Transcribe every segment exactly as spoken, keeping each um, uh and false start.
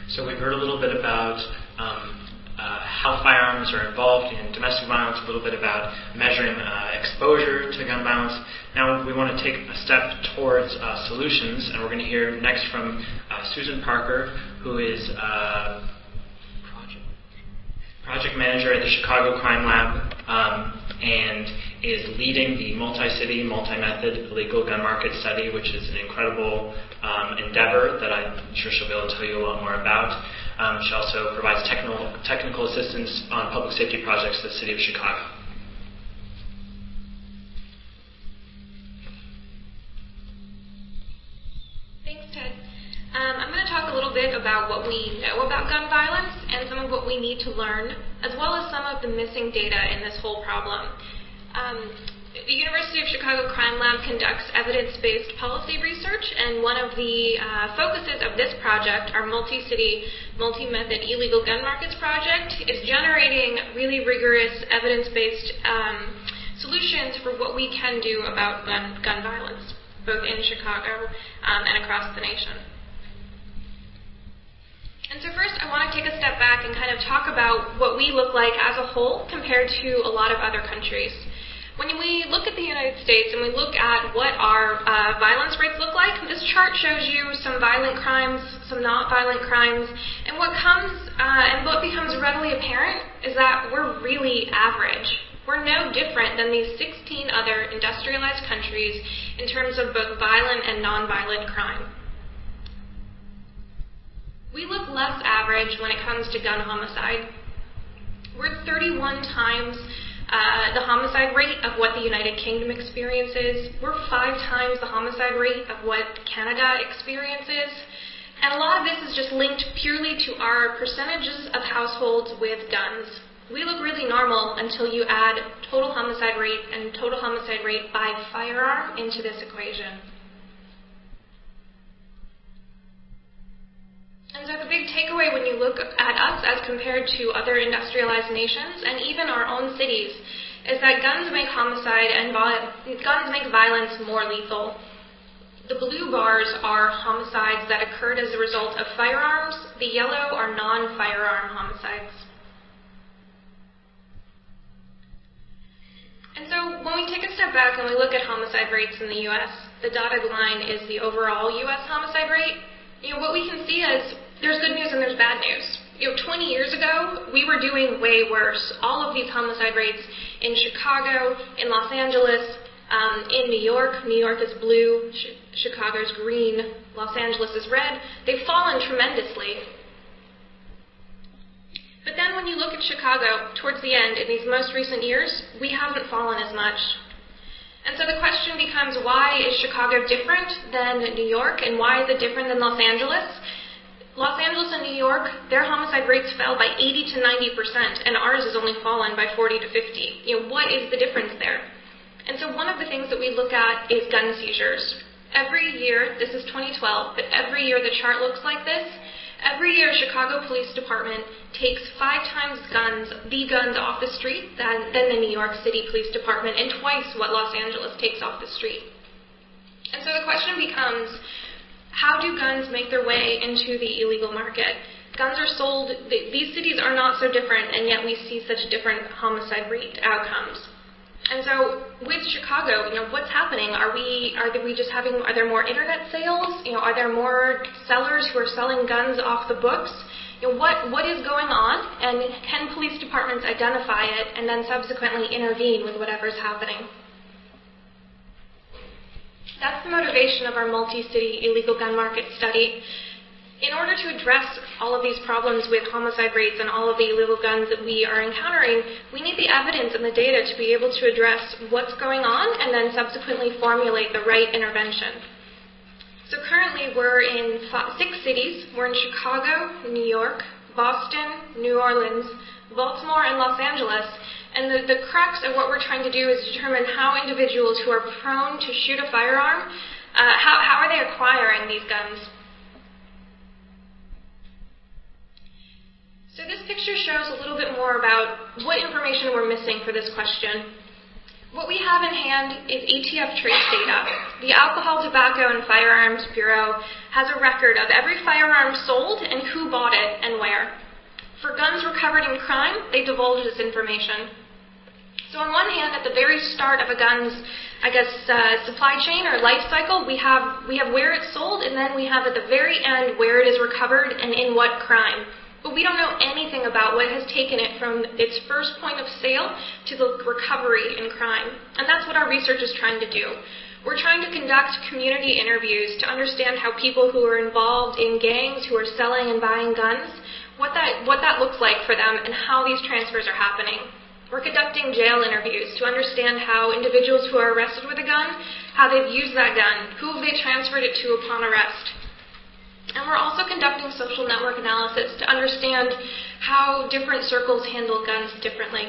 So we've heard a little bit about um, uh, how firearms are involved in domestic violence, a little bit about measuring uh, exposure to gun violence. Now we want to take a step towards uh, solutions, and we're going to hear next from uh, Susan Parker, who is uh, project, project manager at the Chicago Crime Lab um, and is leading the multi-city, multi-method illegal gun market study, which is an incredible um, endeavor that I'm sure she'll be able to tell you a lot more about. Um, she also provides technical, technical assistance on public safety projects to the City of Chicago. Thanks, Ted. Um, I'm going to talk a little bit about what we know about gun violence and some of what we need to learn, as well as some of the missing data in this whole problem. Um, The University of Chicago Crime Lab conducts evidence-based policy research, and one of the uh, focuses of this project, our multi-city, multi-method illegal gun markets project, is generating really rigorous evidence-based um, solutions for what we can do about gun, gun violence, both in Chicago um, and across the nation. And so first, I want to take a step back and kind of talk about what we look like as a whole compared to a lot of other countries. When we look at the United States and we look at what our uh, violence rates look like, this chart shows you some violent crimes, some not violent crimes, and what comes uh, and what becomes readily apparent is that we're really average. We're no different than these sixteen other industrialized countries in terms of both violent and non-violent crime. We look less average when it comes to gun homicide. We're thirty-one times Uh, the homicide rate of what the United Kingdom experiences. We're five times the homicide rate of what Canada experiences. And a lot of this is just linked purely to our percentages of households with guns. We look really normal until you add total homicide rate and total homicide rate by firearm into this equation. And so the big takeaway when you look at us as compared to other industrialized nations and even our own cities is that guns make homicide and guns make violence more lethal. The blue bars are homicides that occurred as a result of firearms. The yellow are non-firearm homicides. And so when we take a step back and we look at homicide rates in the U S, the dotted line is the overall U S homicide rate. You know, what we can see is there's good news and there's bad news. You know, twenty years ago, we were doing way worse. All of these homicide rates in Chicago, in Los Angeles, um, in New York. New York is blue, Ch- Chicago's green, Los Angeles is red. They've fallen tremendously. But then when you look at Chicago, towards the end, in these most recent years, we haven't fallen as much. And so the question becomes, why is Chicago different than New York, and why is it different than Los Angeles? Los Angeles and New York, their homicide rates fell by eighty to ninety percent, and ours has only fallen by forty to fifty. You know, what is the difference there? And so one of the things that we look at is gun seizures. Every year, this is twenty twelve, but every year the chart looks like this. Every year, Chicago Police Department takes five times guns, the guns off the street than, than the New York City Police Department, and twice what Los Angeles takes off the street. And so the question becomes, how do guns make their way into the illegal market? Guns are sold, th- these cities are not so different, and yet we see such different homicide rate outcomes. And so with Chicago, you know, what's happening? Are we are we just having, are there more internet sales? You know, are there more sellers who are selling guns off the books? You know, what what is going on? And can police departments identify it and then subsequently intervene with whatever's happening? That's the motivation of our multi-city illegal gun market study. In order to address all of these problems with homicide rates and all of the illegal guns that we are encountering, we need the evidence and the data to be able to address what's going on and then subsequently formulate the right intervention. So currently we're in five, six cities. We're in Chicago, New York, Boston, New Orleans, Baltimore, and Los Angeles. And the, the crux of what we're trying to do is determine how individuals who are prone to shoot a firearm, uh, how, how are they acquiring these guns? So this picture shows a little bit more about what information we're missing for this question. What we have in hand is A T F trace data. The Alcohol, Tobacco, and Firearms Bureau has a record of every firearm sold and who bought it and where. For guns recovered in crime, they divulge this information. So on one hand, at the very start of a gun's, I guess, uh, supply chain or life cycle, we have we have where it's sold, and then we have at the very end where it is recovered and in what crime. But we don't know anything about what has taken it from its first point of sale to the recovery in crime. And that's what our research is trying to do. We're trying to conduct community interviews to understand how people who are involved in gangs, who are selling and buying guns, what that, what that looks like for them and how these transfers are happening. We're conducting jail interviews to understand how individuals who are arrested with a gun, how they've used that gun, who they transferred it to upon arrest. And we're also conducting social network analysis to understand how different circles handle guns differently.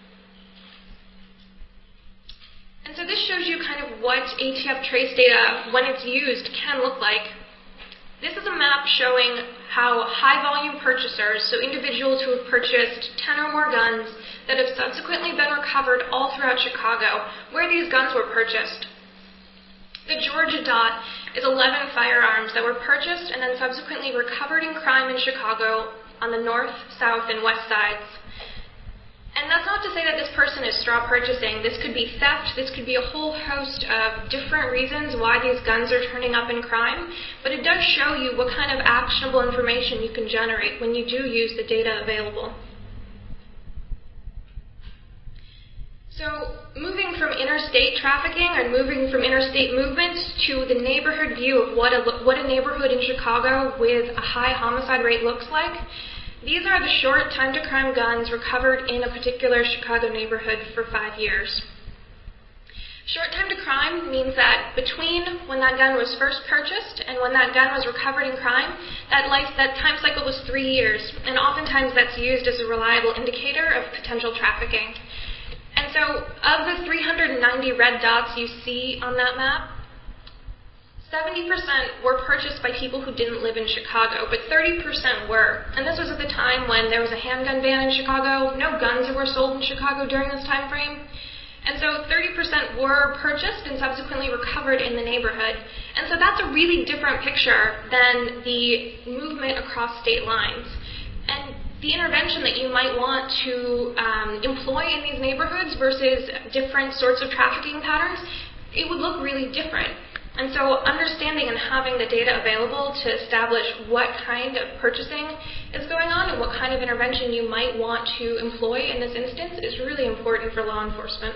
And so this shows you kind of what A T F trace data, when it's used, can look like. This is a map showing how high-volume purchasers, so individuals who have purchased ten or more guns that have subsequently been recovered all throughout Chicago, where these guns were purchased. The Georgia dot is eleven firearms that were purchased and then subsequently recovered in crime in Chicago on the north, south, and west sides. And that's not to say that this person is straw purchasing. This could be theft. This could be a whole host of different reasons why these guns are turning up in crime. But it does show you what kind of actionable information you can generate when you do use the data available. So moving from interstate trafficking or moving from interstate movement to the neighborhood view of what a, what a neighborhood in Chicago with a high homicide rate looks like, these are the short time-to-crime guns recovered in a particular Chicago neighborhood for five years. Short time to crime means that between when that gun was first purchased and when that gun was recovered in crime, that life, that time cycle was three years, and oftentimes that's used as a reliable indicator of potential trafficking. And so of the three hundred ninety red dots you see on that map, seventy percent were purchased by people who didn't live in Chicago, but thirty percent were. And this was at the time when there was a handgun ban in Chicago. No guns were sold in Chicago during this time frame. And so thirty percent were purchased and subsequently recovered in the neighborhood. And so that's a really different picture than the movement across state lines. And the intervention that you might want to um, employ in these neighborhoods versus different sorts of trafficking patterns, it would look really different. And so understanding and having the data available to establish what kind of purchasing is going on and what kind of intervention you might want to employ in this instance is really important for law enforcement.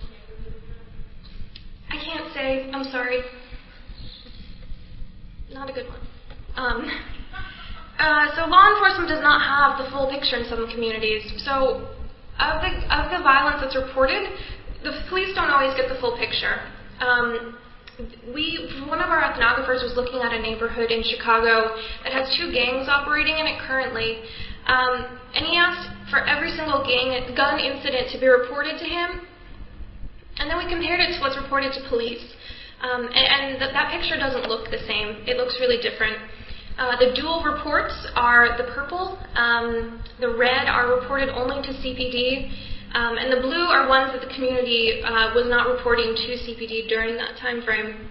I can't say, I'm sorry. Not a good one. Um, Uh, so law enforcement does not have the full picture in some communities. So of the, of the violence that's reported, the police don't always get the full picture. Um, we, one of our ethnographers was looking at a neighborhood in Chicago that has two gangs operating in it currently. Um, and he asked for every single gang gun incident to be reported to him. And then we compared it to what's reported to police. Um, and and th- that picture doesn't look the same. It looks really different. Uh, the dual reports are the purple, um, the red are reported only to C P D, um, and the blue are ones that the community uh, was not reporting to C P D during that time frame.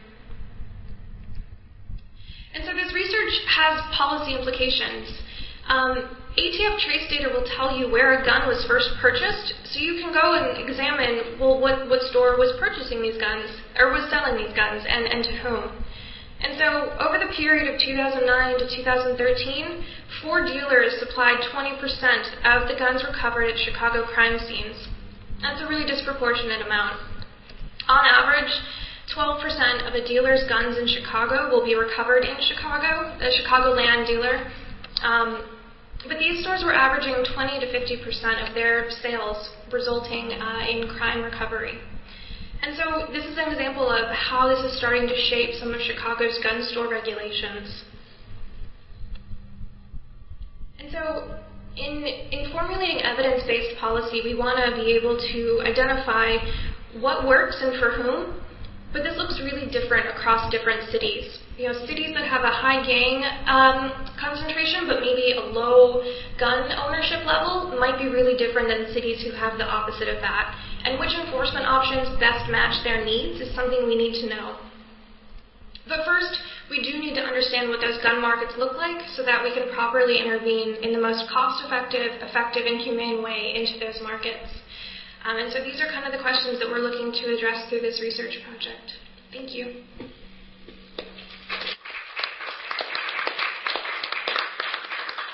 And so this research has policy implications. Um, A T F trace data will tell you where a gun was first purchased, so you can go and examine, well, what, what store was purchasing these guns, or was selling these guns, and, and to whom. And so over the period of two thousand nine to two thousand thirteen, four dealers supplied twenty percent of the guns recovered at Chicago crime scenes. That's a really disproportionate amount. On average, twelve percent of a dealer's guns in Chicago will be recovered in Chicago, a Chicagoland dealer. Um, but these stores were averaging twenty to fifty percent of their sales resulting uh, in crime recovery. And so this is an example of how this is starting to shape some of Chicago's gun store regulations. And so in, in formulating evidence-based policy, we want to be able to identify what works and for whom, but this looks really different across different cities. You know, cities that have a high gang um, concentration but maybe a low gun ownership level might be really different than cities who have the opposite of that. And which enforcement options best match their needs is something we need to know. But first, we do need to understand what those gun markets look like so that we can properly intervene in the most cost-effective, effective, and humane way into those markets. Um, and so these are kind of the questions that we're looking to address through this research project. Thank you.